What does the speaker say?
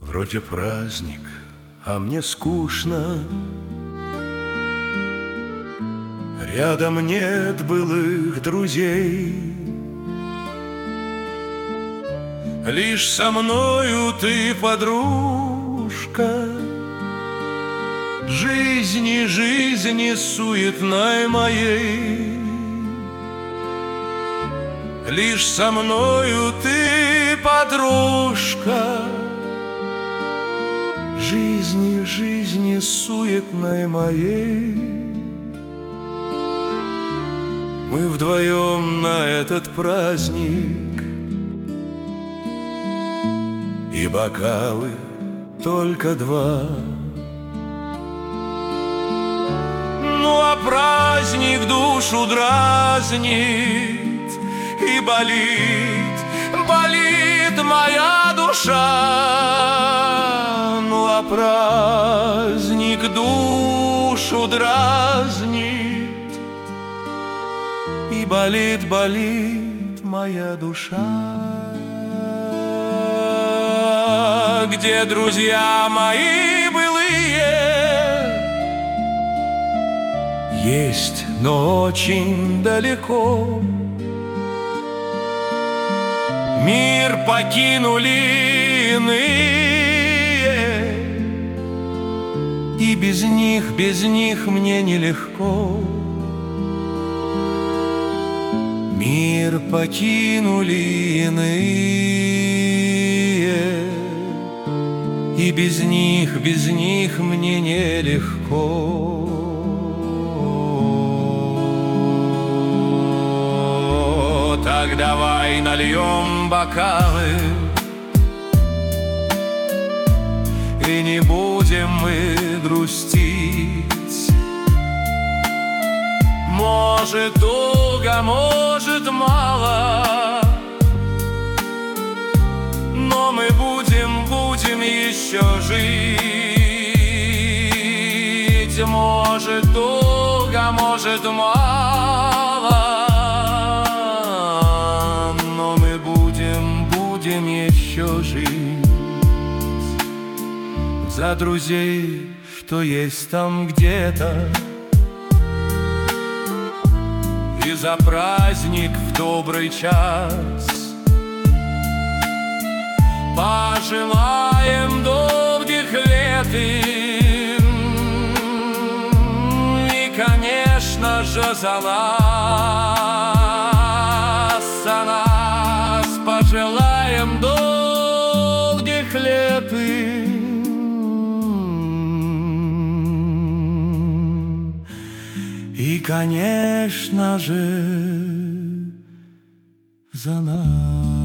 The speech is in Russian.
Вроде праздник, а мне скучно. Рядом нет былых друзей. Лишь со мною ты, подружка, жизни суетной моей. Лишь со мною ты, подружка, жизни суетной моей. Мы вдвоем на этот праздник, и бокалы только два. Ну а праздник душу дразнит, и болит моя душа. Ну а праздник душу дразнит, и болит моя душа. Где друзья мои былые? Есть, но очень далеко. Мир покинули иные, и без них мне нелегко. Мир покинули иные, и без них мне нелегко. Так давай нальем бокалы, и не будем мы грустить. Может долго, может мало, но мы будем еще жить. Может долго, может мало, но мы будем еще жить. За друзей, что есть там где-то, и за праздник в добрый час. Пожелаем долгих лет им, и, конечно же, за нас пожелаем долгих лет им, и, конечно же, за нас.